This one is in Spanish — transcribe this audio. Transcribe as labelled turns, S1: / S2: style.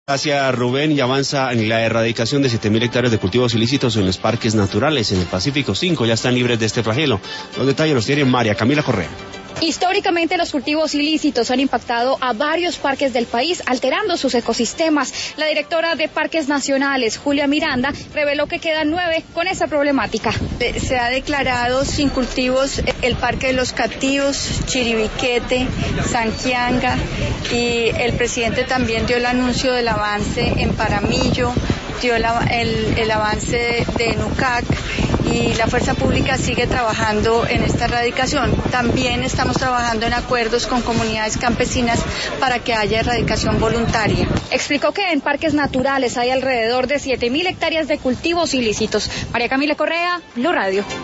S1: Gracias, Rubén, y avanza en la erradicación de 7.000 hectáreas de cultivos ilícitos en los parques naturales. En el Pacífico 5 ya están libres de este flagelo. Los detalles los tiene María Camila Correa.
S2: Históricamente los cultivos ilícitos han impactado a varios parques del país, alterando sus ecosistemas. La directora de Parques Nacionales, Julia Miranda, reveló que quedan 9 con esa problemática.
S3: Se ha declarado sin cultivos el Parque de los Cativos, Chiribiquete, Sanquianga, y el presidente también dio el anuncio del avance en Paramillo, dio el avance de Nucac, y la fuerza pública sigue trabajando en esta erradicación. También estamos trabajando en acuerdos con comunidades campesinas para que haya erradicación voluntaria.
S2: Explicó que en parques naturales hay alrededor de 7.000 hectáreas de cultivos ilícitos. María Camila Correa, Blue Radio.